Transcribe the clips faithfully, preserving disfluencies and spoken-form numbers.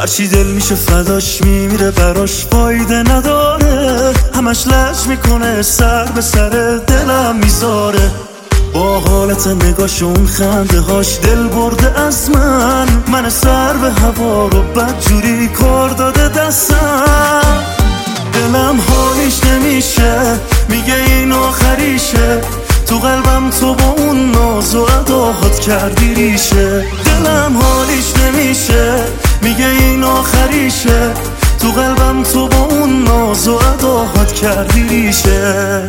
هرچی دل میشه فداش میمیره براش فایده نداره، همش لج میکنه سر به سر دلم میذاره. با حالت نگاش اون خنده هاش دل برده از من، من سر به هوا رو بدجوری کار داده دستم. دلم حالیش نمیشه میگه این آخریشه، تو قلبم تو با اون ناز و اداهات کردی ریشه. دلم حالیش نمیشه میگه این آخریشه، تو قلبم تو با اون ناز و اداهات کردی ریشه.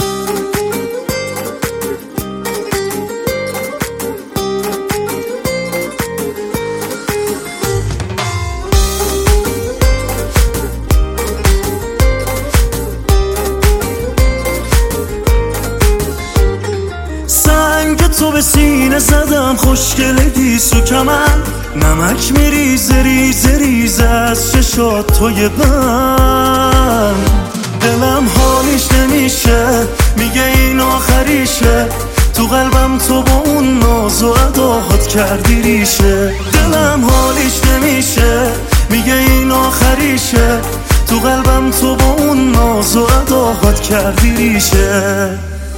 تو به سینه زدم خوشگله گیسو کمن، نمک میریزه ریزه ریزه از چشات توی من. دلم حالیش نمیشه میگه این آخریشه، تو قلبم تو با اون ناز و اداهات کردی ریشه. دلم حالیش نمیشه میگه این آخریشه، تو قلبم تو با اون ناز و اداهات کردی ریشه.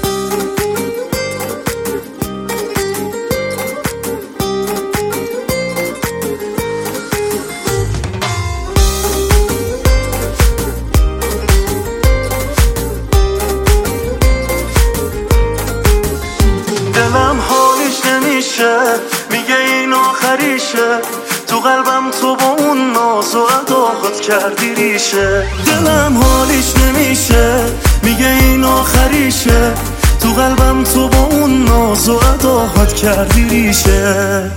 دلم حالیش نمیشه میگه این آخریشه، تو قلبم تو با اون ناز و اداهات کردی ریشه. دلم حالیش نمیشه میگه این آخریشه، تو قلبم تو با اون ناز و اداهات کردی ریشه.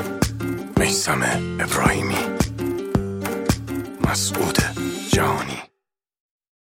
میثم ابراهیمی، مسعود جهانی.